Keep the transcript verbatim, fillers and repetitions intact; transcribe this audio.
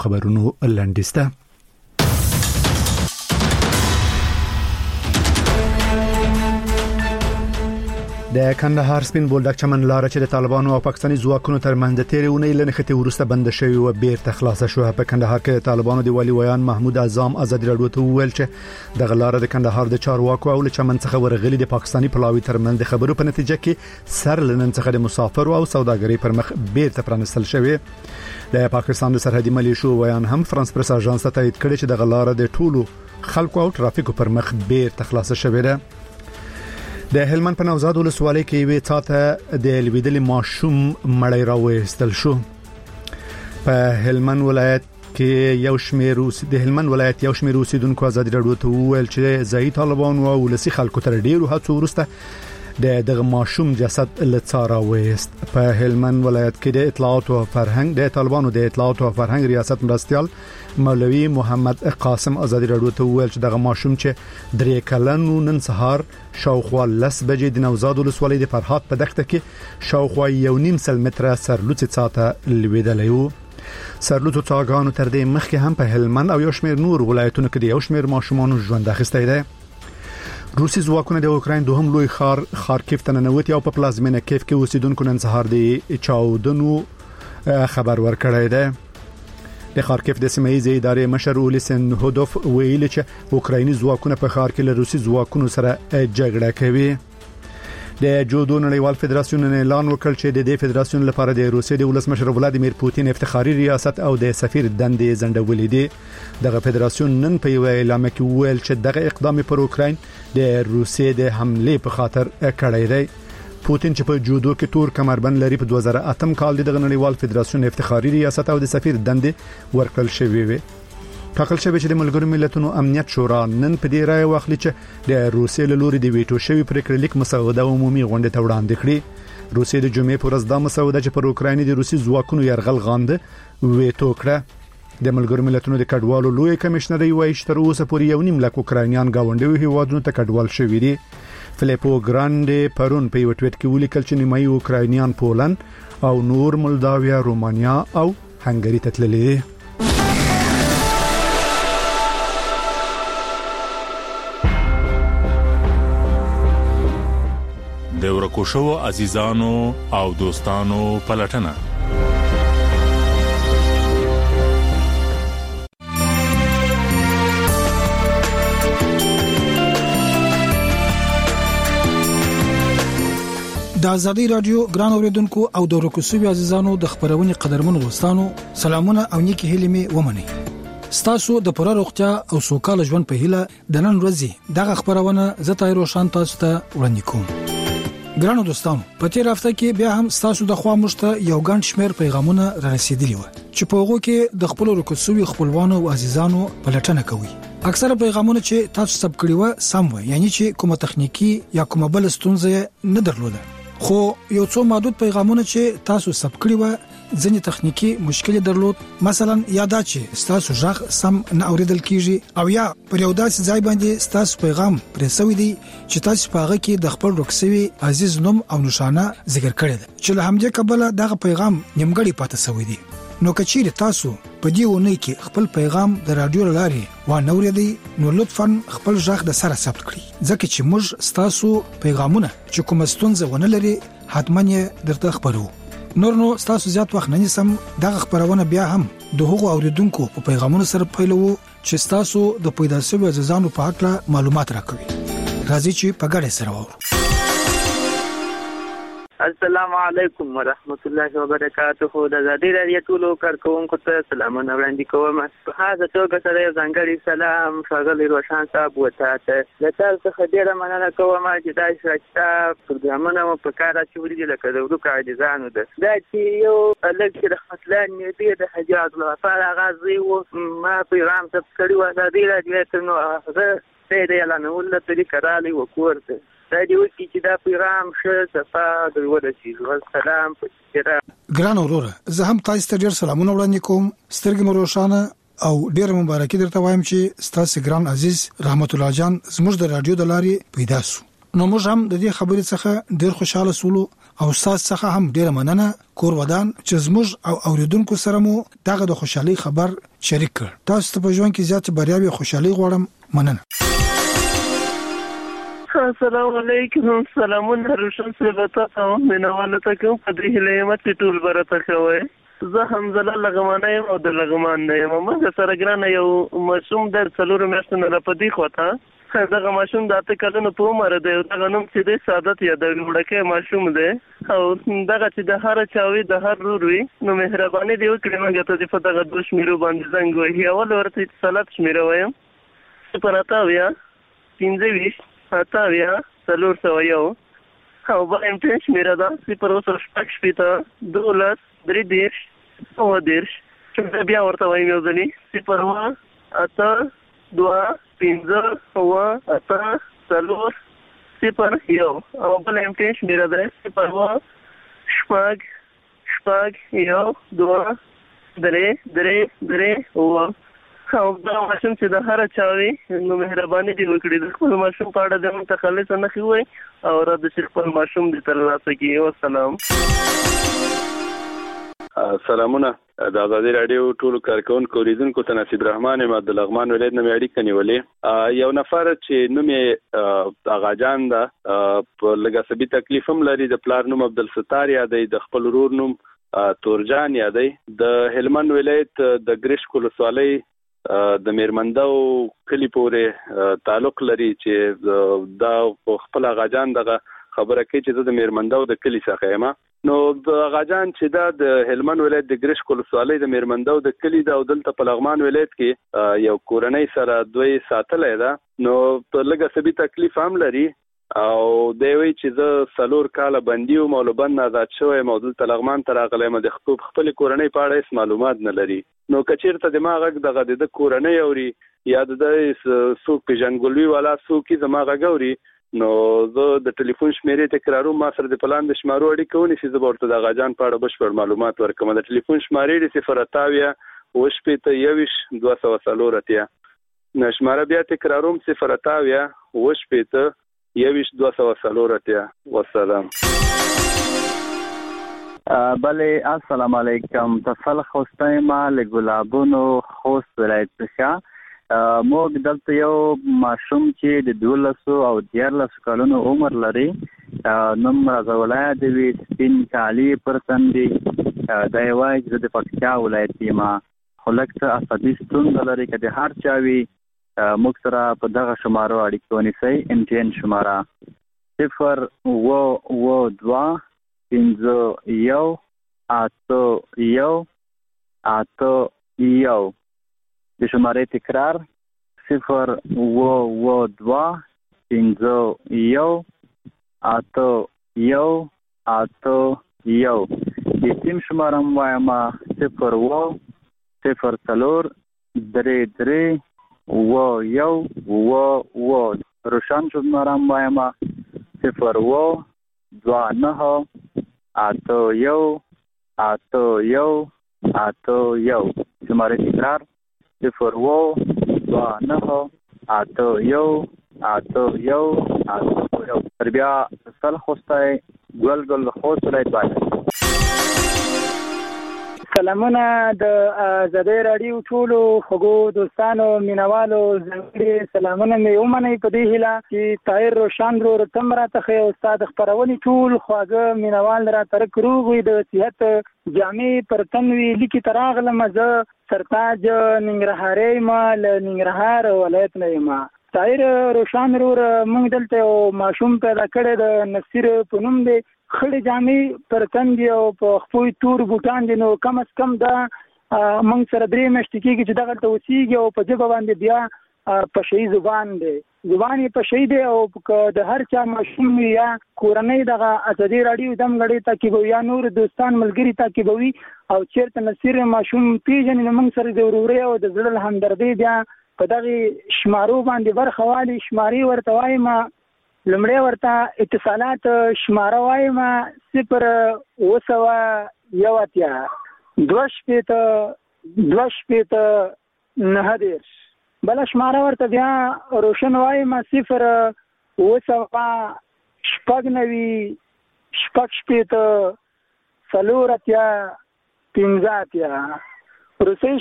خبرونو لنډیسته. د کندهار سپین بولدک چمن لار چې د طالبانو او پاکستاني ځواکونو ترمنځ د تیرې اونۍ لنخته ورسته بند شوی او بیرته خلاصه شو. په کندهار کې طالبانو د والی ویان محمود اعظم ازادي رادیو ته ویل چې د غلار د کندهار د چارواکو او چمن څخه ورغلي د پاکستاني پلاوی ترمنځ د خبرو په نتیجه کې سر لنن څخه د مسافر او سوداګرۍ پر مخ بیرته پرانستل شوی. د پاکستان د سرحدي ملیشو ویان هم فرانس پریس اژانس ته تایید کړی چې د غلار د ټولو خلکو او ټرافیکو پر مخ بیرته خلاصه شوی ده. د هلمند په نوزاد ولسوالۍ کې وی تاته د لویدلې ماشوم مړی راوېستل شو. په هلمند ولایت کې یو شمېر اوس د هلمند ولایت یو شمېر اوسیدونکو ازادي رادیو ته وویل چې ځای طالبان او ولسی خلکو تر ډیرو هڅو وروسته د دغه ماشوم جسد لڅاره وېست. په هلمند ولایت کې د اطلاعات او فرهنګ د طالبانو د اطلاعات او فرهنګ ریاست مرستيال مولوی محمد قاسم ازادي رادیو ته ویل چې دغه ماشوم چې درې کلن نن سهار شاوخوا لس بجې د نوزاد ولسوالۍ د فرحات په دښته کې شاوخوا یو نیم سل متره سرلوڅ ساته لویدلی و. سرلوڅ څاګانو تر دې مخکې هم په هلمند او یو شمېر نور ولایتونو کې د یو شمېر ماشومان ژوند اخیستی دی. روسي ځواکونه د اوکراین دوهم لوی ښار خارکیف ته ننوتي او په پلازمینه کیف کې اوسیدونکو نن سهار د چاودنو خبر ورکړی دی. د خارکیف د سیمایي ادارې مشر اولیسن هودوف ویل چې اوکرایني ځواکونه په ښار کې له روسي ځواکونو سره جګړه کوي. د جودو نړیوال فدراسیون اعلان وکړ چې د دې فدراسیون لپاره د روسیې د ولسمشر ولادیمیر پوتین افتخاري ریاست او د سفیر دندې زندولې دي. دغه فدراسیون نن په یو اعلان کې ویل چې دغه اقدام پر اوکراین د روسیې د حمله په خاطر کړی دی. پوتین چې په جودو کې تور کمربند لري په دوه زره اته کال د نړیوال فدراسیون افتخاري ریاست او د سفیر دندې ورکړل شوی وي. ټاکل شوی چې د ملګرو ملتونو امنیت شورا نن په دې رائے واخلي چې د روسیې له لوري د ویټو شوی پریکړه لیک مسوده عمومي غونډه ته وړاندې کړي. روسیې د جمعې پر ورځ دا مسوده چې پر اوکراین د روسي ځواکونو يرغل غانده ویټو کړه. د ملګرو ملتونو د کډوالو لوی کمشنر وایي چې تر اوسه پورې یو نیم لک اوکراینیان گاونډي هیوادونو ته کډوال شوي دي. فلیپو ګراندې پرون په یو ټویټ کې ولیکل چې نیمایي اوکراینیان پولند او نور مولداویا، رومانیا او هنګری ته تللي دي. د ورکو شو عزیزانو او دوستانو پلټنه. د ازادي رادیو ګران اوریدونکو او د ورکو شو عزیزانو د خبرونې قدرمن دوستانو سلامونه او نیکی هیله می ومني. ستاسو د پوره روغتیا او سوکاله ژوند په هیله د نن ورځې دغه خبرونه زته روشن تاسو ته وړاندې کوم. ګرانو دوستانو، په تیر هفته کې بیا هم تاسو د خوا مشته یو ګڼ شمېر پیغامونه را رسیدلي و چې په هغه کې د خپل رکوسوي خپلوانو او عزیزانو پلټنه کوي. اکثره پیغامونه چې تاسو سب کړی و سم و، یعنی چې کومه تخنیکی یا کومه بل ستونزه نه درلوده. خو یو څو محدود پیغامونه چې تاسو سب کړی و ځینې تخنیکی مشکل درلود، مثلا یادا چې تاسو ژغ سم نه اوریدل کیږي او یا پر یو داسې ځای باندې تاسو پیغام پرې سوي دي چې تاسو په هغه کې د خپل رکسوي عزیز نوم او نشانه ذکر کړی دی چې له همدې کبله دغه پیغام نیمګړی پاتې سوی دی. نو کچیر تاسو په دې ونی کې خپل پیغام د رادیو لارې و نوریدي نو لطفاً خپل ژغ د سره ثبت کړئ، ځکه چې موږ تاسو پیغامونه چې کوم ستونزه ونه لري حتماً درته خبرو. نور نو تاسو زیات وخت نه نیسم، دغه خبرونه بیا هم د هغو اوریدونکو په پیغامونو سره پیلو چې تاسو د پیدا شوی عزیزانو په اړه معلومات راکوي. راځي چې په ګډه سره وو. السلام علیکم ورحمت الله وبرکاته. د ازادي رادیو ټولو کارکونکو ته سلامونه وړاندې کوم. په هغه توګه سره یو ځانګړی سلام ښاغلی روشن صاحب وته د تاسو څخه ډیره مننه کوم چې تاسو راځه پروګرامونه مو په کار اچولي لکه د ورکو عزیزانو ده. دا چې یو لږ د خپلان نیټه د حجاز لپاره غازي و ما پیغام ثبت کړی و ازادي رادیو نو هغه دې اعلان ول طریقه را لې وکورته دا دی وکی چې دا پیغام شه صفه د ورسي. سلام پچرا ګران وروره، زه هم تاسو ته ډیر سلامونه وړاندې کوم. سترګې مو روښانه او ډیر مبارکي درته وایم چې تاسو ګران عزیز رحمت الله جان زموږ د رادیو د لارې پیدا شو. نو موږ هم د دې خبرې څخه ډیر خوشاله سولو او استاد څخه هم ډیره مننه کور ودان چې زموږ او اوریدونکو سره مو دغه د خوشحالي خبر شریک کړ. تاسو ته په ژوند کې زیات بریاوي خوشحالي غواړم. مننه. السلام علیکم. سلامونه روشن سره تاسو مینواله ته کوم په دې هله مت ټول برته کوي. زه حمزله لغمانه یم او د لغمان نه یم. موږ سره ګرانه یو ماشوم در څلورو میاشتو نه پدې خوته دغه ماشوم د اته کلونو په عمر دی. دغه نوم چې دی سعادت یادوي وړکې ماشوم دی او دغه چې د هر چاوي د هر رور وي نو مهرباني دی وکړئ موږ ته د دغه دوه شمیرو باندې زنګ وهي. اول ورته اتصالات شمیره وایم صفر اته اویا پنځه ویشت اته اویا څلور سوه یو او بل امتحان شمیره ده صفر اوه شپږ شپېته دولس درې دېرش اوه دېرش. چې بیا ورته وایم یو ځلې صفر اوه اته دوه پنځه اوه اته څلور صفر یو او بل امتحان شمیره ده صفر اوه شپږ شپږ یو دوه درې درې درې اوه. او دا ماشوم چې د هر چاوي نو مهرباني دی وکړي د خپل ماشوم په اړه د متخلص نه خوي او را د خپل ماشوم د ترلاسه کی. والسلام. سلامونه د آزادي رادیو ټول کارکونکو اوریدونکو ته نصیب رحمان یم د لغمان ولایت نه اړیکه نیولې. یو نفر چې نوم یې اغاجان ده په لګاسبي تکلیف هم لري. د پلار نوم عبدالستار یادې د خپل ورور نوم تورجان یادې. د هلمند ولایت د ګریش کولسوالۍ د میرمندو کلی پورې تعلق لري چې دا خپل اغاجان دغه خبره کوي چې د میرمندو د کلی څخه یم. نو د اغاجان چې دا د هلمند ولایت د ګریش کولسوالۍ د میرمندو د کلی دا او دلته په لغمان ولایت کې یو کورنۍ سره دوی ساتلې ده. نو په لږه سبي تکلیف هم لري او دی وی چې زه څلور کاله بندي وم او له بند آزاد شوی یم او دلته لغمان ته راغلی یم. د خپلې کورنۍ په اړه هېڅ معلومات نه لري. نو که چېرته زما غږ دغه د ده کورنۍ اوري یا د ده څوک پېژندګلوي والا څوک یې زما غږ اوري نو زه د ټلیفون شمیرې تکراروم. ما سره د پلان د شمارو اړیکه ونیسي زه به ورته د اغاجان په اړه بشپړ معلومات ورکوم. د ټلیفون شمارې د صفر اته اویا اوه شپېته یوویشت دوه سوه څلور اتیا. شماره بیا تکراروم صفر اته اویا اوه شپېته یوویشت دوه سوه څلور اتیا. والسلام. بله السلام علیکم. تفل خوستایم له ګلابونو خوست ولایت څخه. موږ دلته یو ماشوم چې د دولسو او دیارلسو کلونو عمر لري. نوم رضاوالله یادوي. سپین کالي پر تن دي. دا یې وایي چې زه د پکتیا ولایت یم خو لږ څه عصبي ستونزه لري. که د هر چا وي موږ سره په دغه شمارو اړیکه ونیسئ. امتحان شماره صفر اوه اوه دوه پنځه یو اته یو اته یو. د شمارې تکرار صفر اوه اوه دوه پنځه یو اته یو اته یو. د سیم شماره هم وایم صفر اوه صفر څلور درې درې اوه یو اوه اوه. روشن شماره هم وایم صفر اوه دوه نهه اته یو اته یو اته یو. شماره تکرار صفر اوه دوه نهه اته یو اته یو اته یو. تر بیا سل خوستی ګل ګل خوست ولایت باید. سلامونه د آزادۍ راډیو ټولو خوږو دوستانو مینوالو ځانګړي سلامونه مې ومنئ په دې هیله چې طاهر روشن ورور ته هم راته ښه او ستا د خپرونې ټول خواږه مینوال راته رک روغ وي د صحت جامې پر تن وي. لیکې ته راغلم زه سرتاج ننګرهاری یم له ننګرهار ولایت نه یم. طاهر روشن ورور موږ دلته یو ماشوم پیدا کړی د نصیر په نوم دی. خړې جامې پر تن دي او په خپل تور بوټان دي. نو کم از کم دا موږ سره درې میاشتې کېږي چې دغلته اوسېږي او په ژبه باندې بیا پشهي زبان دی. زبان یې پشهي دی او د هر چا ماشوم یا کورنۍ دغه آزادۍ راډیو دمګړۍ تعقیبوي یا نور دوستان ملګري تعقیبوي او چېرته نصیر ماشوم پېژني نو موږ سره د ورورۍ او د زړه همدردۍ بیا په دغې شمارو باندې برخه والي. شمارې ورته وایم لمړی ورته اتصالات شماره وایم صفر اوه سوه یو اتیا دوه شپېته دوه شپېته نهه دېرش. بله شماره ورته بیا روشن وایم صفر اوه سوه شپږ نوي شپږ شپېته څلور اتیا پنځه اتیا روسي